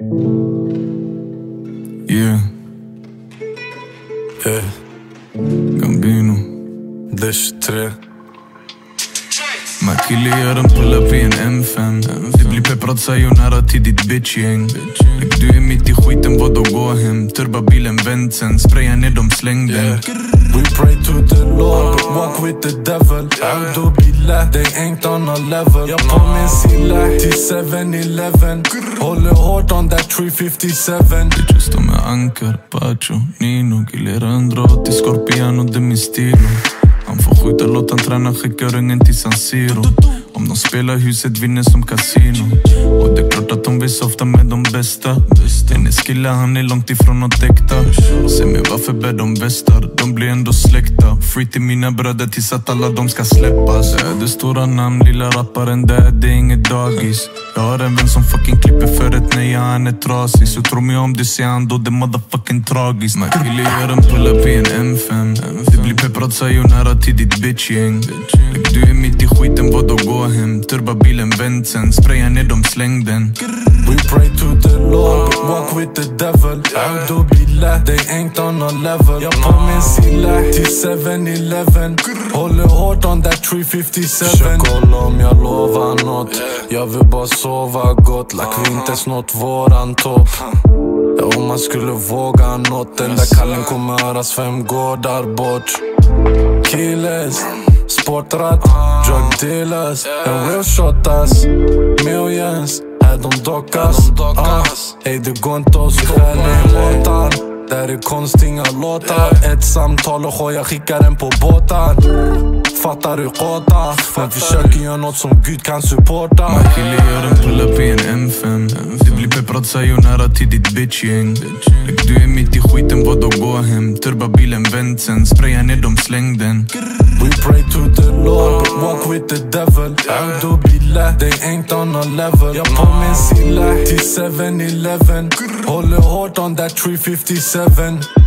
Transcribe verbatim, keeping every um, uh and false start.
Yeah. Yeah. Gambino. Det tjugotre. Makili gör en pull-up i en M fem. Det blir pepprad sayonara till ditt bitch-gäng. Du är mitt i skiten, vadå gå hem? Turbabilen vänt sen, spraya ner de slängden. Yeah. We pray to the Lord, but walk with the devil. A'udhu billah, they ain't on a level. Jag på min silla till seven eleven. Håller hårt on that three fifty-seven. Bitches de är Ankar, Pacho, Nino. Gillar andra till Scorpiano, det är min stil. Han får skjuta, låt han träna, skickar ungen till San Siro. Om de spelar huset vinner som kasino. Och det är klart att de vill softa med de bästa. Den är skilla, han är långt ifrån att äkta. Se mig varför bär de västar, de blir ändå släkta. Free till mina bröder tills att alla de ska släppas. Det är det stora namn, lilla rapparen där, det är inget dagis. Jag har en vän som fucking klipper för ett nej, han är trasig. Så tro mig om du ser han då, det är motherfucking tragiskt. Makili gör en pull-up i en M fem. Det blir pepprad sayonara till ditt bitch-gäng. Du är mitt i skiten, vadå gå hem? Turbabilen vänt sen, spraya ner de slängden. We pray to the Lord, but walk with the devil. A'udhu billah, they ain't on a level. Jag på min silla till seven eleven. Håller hårt on that three fifty-seven. Försök kolla om jag lovar något. Jag vill bara sova gott, like vi inte snott våran topp. Ja, om man skulle våga något, den där kallen kommer höras fem gårdar bort. Killers, sportrat, drug dealers, en real shotas, millions, här de dockas. Ah, hej det går inte att stå med låtar. Där är konstinga låtar. Ett samtal och jag skickar den på båtar. Fattar du kåta? Men försöker göra något som Gud kan supporta. Makili gör en pull-up i en M fem. Det blir pepprad sayonara till ditt bitch-gäng. Du är mitt i skiten, vadå gå hem? Turbabilen vänt sen, spraya ner de slängden. We pray to the Lord, but walk with the devil. A'udhu billah, they ain't on a level. Jag på min silla till seven eleven. Håller hårt on that three fifty-seven.